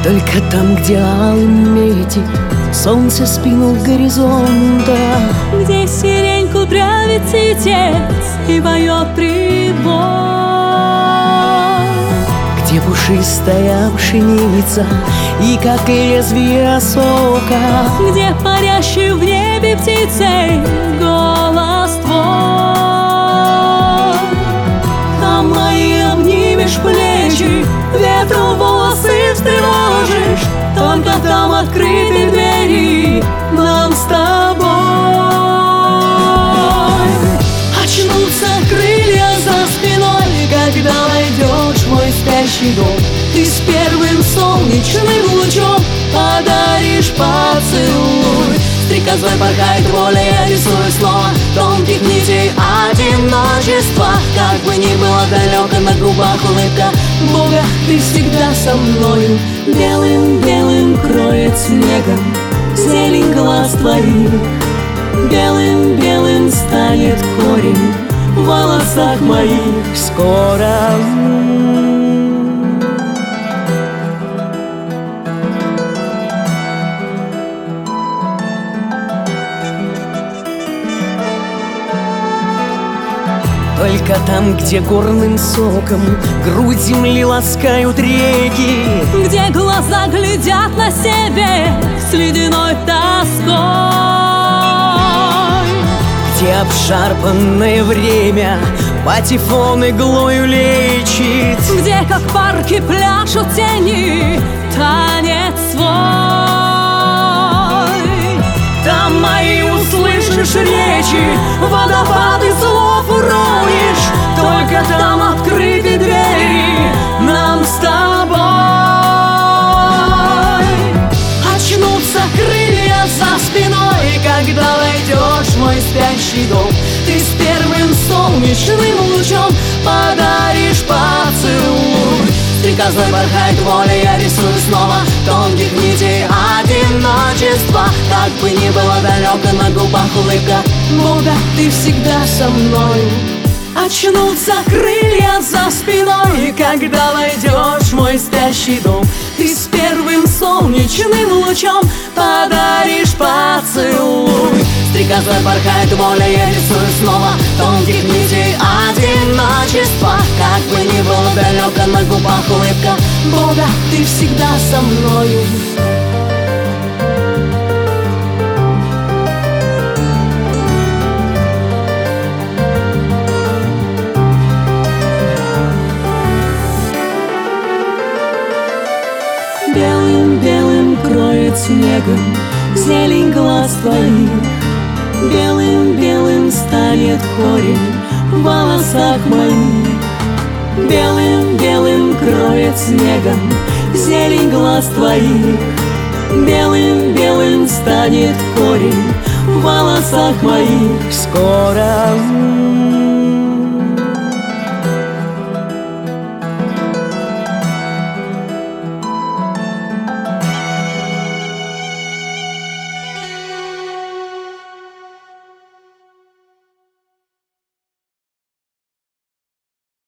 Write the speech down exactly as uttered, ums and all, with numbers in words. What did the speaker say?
Только там, где алым метит солнце спину горизонта, где сирень кудрявит птиц и поет прибой, где пушистая пшеница и как лезвие сока, где парящий в небе птицей голос твой. Там мои обнимешь плечи, ветру волосы встревожишь. Только там открыты двери нам с тобой. Очнутся крылья за спиной, когда войдешь в мой спящий дом. Ты с первым солнечным лучом подаришь поцелуй. Стрекозой порхает воля, я рисую снова тонких нитей одиночества. Как бы ни было далеко, на губах улыбка Бога, ты всегда со мною. Белым-белым кроет снегом зелень глаз твоих, белым-белым станет корень в волосах моих. Скоро только там, где горным соком грудь земли ласкают реки, где глаза глядят на север с ледяной тоской, где обшарпанное время патефон иглою лечит, где, как парки, пляшут тени танец свой. Там мои услышишь речи, водопады слов уронишь. Только там открыты двери нам с тобой. Очнутся крылья за спиной, когда войдешь в мой спящий дом. Ты с первым солнечным лучом подаришь поцелуй. Стрекозой порхает воля, я рисую снова тонких нитей одиночества. Как бы ни было далеко, на губах улыбка Бога, ты всегда со мною. Очнутся крылья за спиной, когда войдешь в мой спящий дом. Ты с первым солнечным лучом подаришь поцелуй. Стрекозой порхает воля, я рисую снова тонких нитей одиночества. Как бы ни было далеко, на губах улыбка Бога, ты всегда со мною. Белым-белым кроет снегом зелень глаз твоих, белым-белым станет корень в волосах моих. Белым-белым кроет снегом зелень глаз твоих, белым-белым станет корень в волосах моих. Скоро